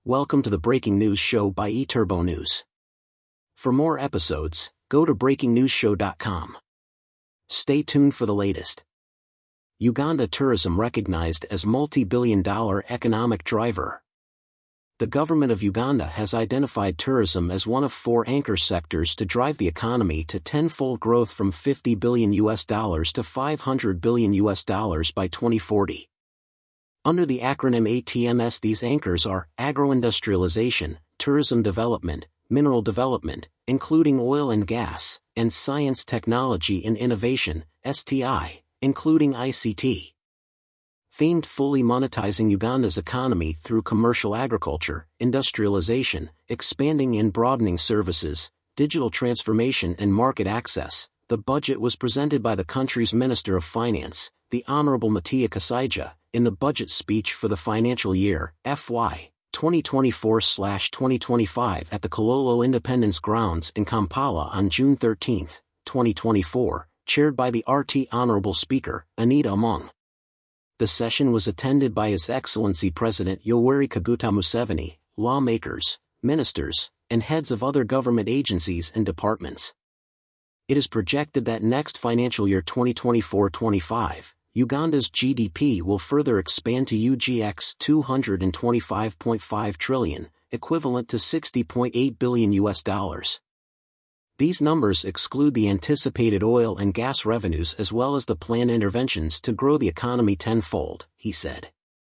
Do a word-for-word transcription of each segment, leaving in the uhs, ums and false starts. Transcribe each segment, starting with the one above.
Welcome to the Breaking News Show by eTurbo News. For more episodes, go to breaking news show dot com. Stay tuned for the latest. Uganda tourism recognized as multi-billion dollar economic driver. The government of Uganda has identified tourism as one of four anchor sectors to drive the economy to tenfold growth from fifty billion U S dollars to five hundred billion U S dollars by twenty forty. Under the acronym A T M S, these anchors are agroindustrialization, tourism development, mineral development, including oil and gas, and science, technology and innovation, S T I, including I C T. Themed fully monetizing Uganda's economy through commercial agriculture, industrialization, expanding and broadening services, digital transformation and market access, the budget was presented by the country's Minister of Finance, the Honorable Matia Kasaija, in the budget speech for the financial year, F Y twenty twenty-four to twenty twenty-five at the Kololo Independence Grounds in Kampala on June thirteenth, twenty twenty-four, chaired by the R T Honorable Speaker, Anita Among. The session was attended by His Excellency President Yoweri Kaguta Museveni, lawmakers, ministers, and heads of other government agencies and departments. It is projected that next financial year twenty twenty-four twenty-five, Uganda's G D P will further expand to U G X two hundred twenty-five point five trillion, equivalent to sixty point eight billion U S dollars. These numbers exclude the anticipated oil and gas revenues as well as the planned interventions to grow the economy tenfold, he said.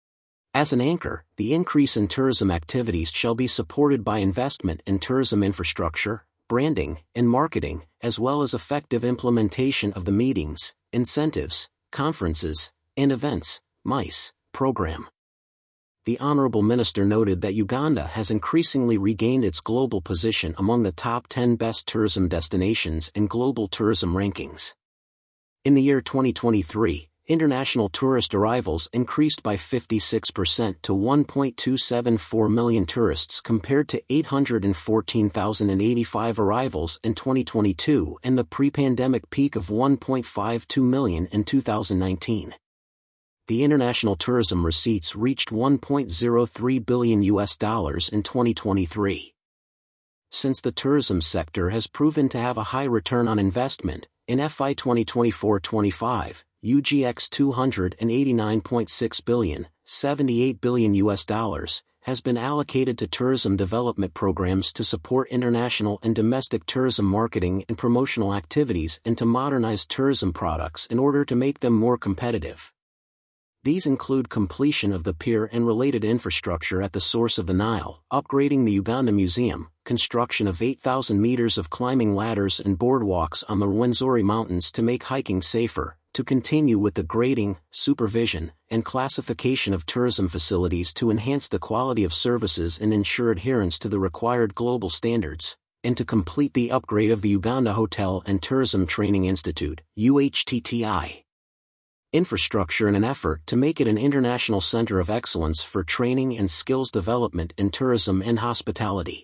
As an anchor, the increase in tourism activities shall be supported by investment in tourism infrastructure, branding, and marketing, as well as effective implementation of the meetings, incentives, conferences, and events, MICE, program. The Honorable Minister noted that Uganda has increasingly regained its global position among the top ten best tourism destinations in global tourism rankings. In the year twenty twenty-three, international tourist arrivals increased by fifty-six percent to one point two seven four million tourists compared to eight hundred fourteen thousand eighty-five arrivals in twenty twenty-two and the pre-pandemic peak of one point five two million in two thousand nineteen. The international tourism receipts reached one point zero three billion U S dollars in twenty twenty-three. Since the tourism sector has proven to have a high return on investment, in F Y twenty twenty-four twenty-five, U G X two hundred eighty-nine point six billion, seventy-eight billion U S dollars, has been allocated to tourism development programs to support international and domestic tourism marketing and promotional activities and to modernize tourism products in order to make them more competitive. These include completion of the pier and related infrastructure at the source of the Nile, upgrading the Uganda Museum, construction of eight thousand meters of climbing ladders and boardwalks on the Rwenzori Mountains to make hiking safer, to continue with the grading, supervision, and classification of tourism facilities to enhance the quality of services and ensure adherence to the required global standards, and to complete the upgrade of the Uganda Hotel and Tourism Training Institute, U H T T I. Infrastructure in an effort to make it an international center of excellence for training and skills development in tourism and hospitality.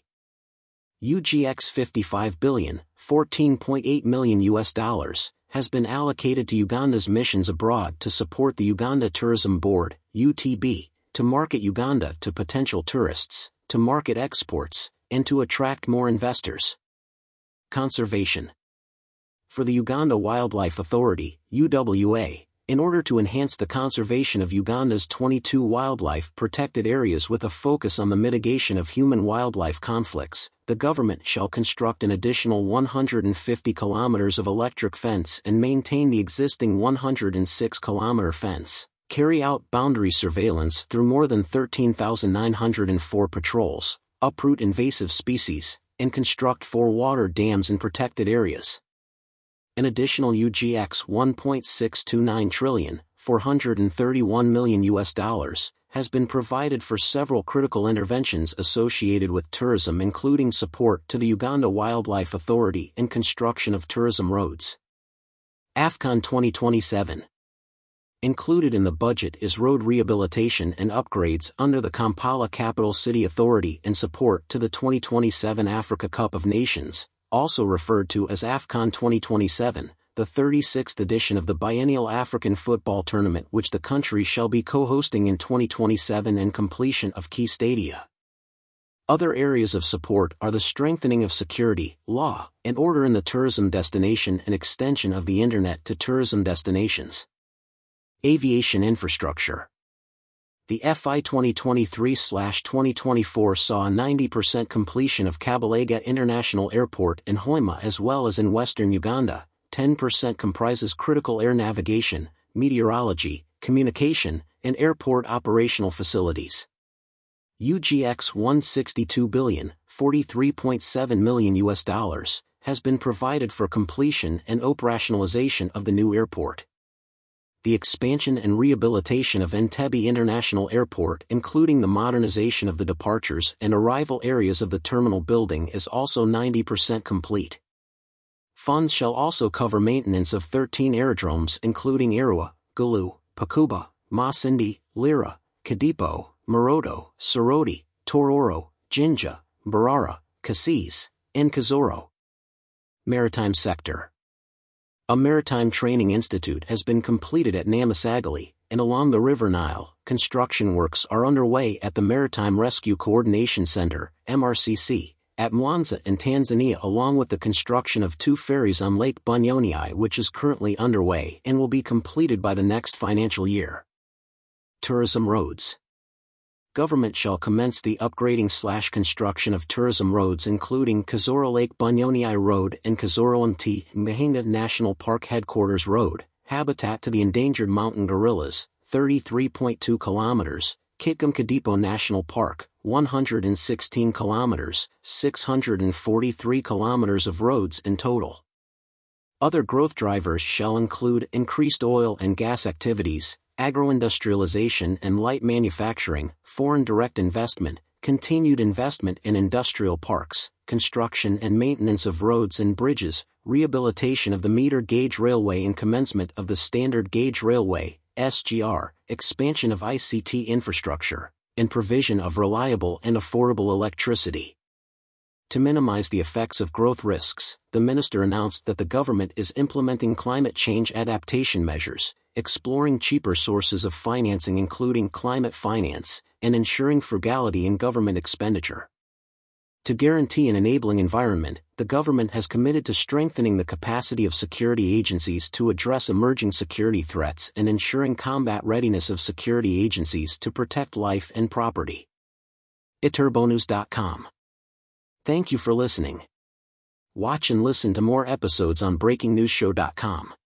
U G X fifty-five billion, fourteen point eight million U S dollars, has been allocated to Uganda's missions abroad to support the Uganda Tourism Board, U T B, to market Uganda to potential tourists, to market exports, and to attract more investors. Conservation. For the Uganda Wildlife Authority, U W A, in order to enhance the conservation of Uganda's twenty-two wildlife protected areas with a focus on the mitigation of human-wildlife conflicts, the government shall construct an additional one hundred fifty kilometers of electric fence and maintain the existing one hundred six kilometer fence, carry out boundary surveillance through more than thirteen thousand nine hundred four patrols, uproot invasive species, and construct four water dams in protected areas. An additional U G X one point six two nine trillion, four hundred thirty-one million U S dollars, has been provided for several critical interventions associated with tourism, including support to the Uganda Wildlife Authority and construction of tourism roads. AFCON twenty twenty-seven. Included in the budget is road rehabilitation and upgrades under the Kampala Capital City Authority and support to the twenty twenty-seven Africa Cup of Nations, also referred to as AFCON twenty twenty-seven, the thirty-sixth edition of the biennial African football tournament which the country shall be co-hosting in twenty twenty-seven, and completion of key stadia. Other areas of support are the strengthening of security, law, and order in the tourism destination and extension of the Internet to tourism destinations. Aviation infrastructure. The F I twenty twenty-three twenty twenty-four saw a ninety percent completion of Kabalega International Airport in Hoima as well as in western Uganda. ten percent comprises critical air navigation, meteorology, communication, and airport operational facilities. U G X one hundred sixty-two billion, forty-three point seven million U S dollars, has been provided for completion and operationalization of the new airport. The expansion and rehabilitation of Entebbe International Airport, including the modernization of the departures and arrival areas of the terminal building, is also ninety percent complete. Funds shall also cover maintenance of thirteen aerodromes including Arua, Gulu, Pakuba, Masindi, Lira, Kadipo, Moroto, Soroti, Tororo, Jinja, Barara, Cassis, and Kazoro. Maritime sector. A maritime training institute has been completed at Namasagali, and along the River Nile, construction works are underway at the Maritime Rescue Coordination Center, M R C C, at Mwanza in Tanzania, along with the construction of two ferries on Lake Bunyonyi, which is currently underway and will be completed by the next financial year. Tourism roads. Government shall commence the upgrading slash construction of tourism roads including Kazoro Lake Bunyonyi Road and Kazoro Mti Mahinga National Park Headquarters Road, Habitat to the Endangered Mountain Gorillas, thirty-three point two kilometers, Kitgum Kadipo National Park, one hundred sixteen kilometers, six hundred forty-three kilometers of roads in total. Other growth drivers shall include increased oil and gas activities, agroindustrialization and light manufacturing, foreign direct investment, continued investment in industrial parks, construction and maintenance of roads and bridges, rehabilitation of the meter gauge railway and commencement of the standard gauge railway, S G R, expansion of I C T infrastructure, and provision of reliable and affordable electricity. To minimize the effects of growth risks, the minister announced that the government is implementing climate change adaptation measures, exploring cheaper sources of financing including climate finance, and ensuring frugality in government expenditure. To guarantee an enabling environment, the government has committed to strengthening the capacity of security agencies to address emerging security threats and ensuring combat readiness of security agencies to protect life and property. iturbonews dot com. Thank you for listening. Watch and listen to more episodes on breaking news show dot com.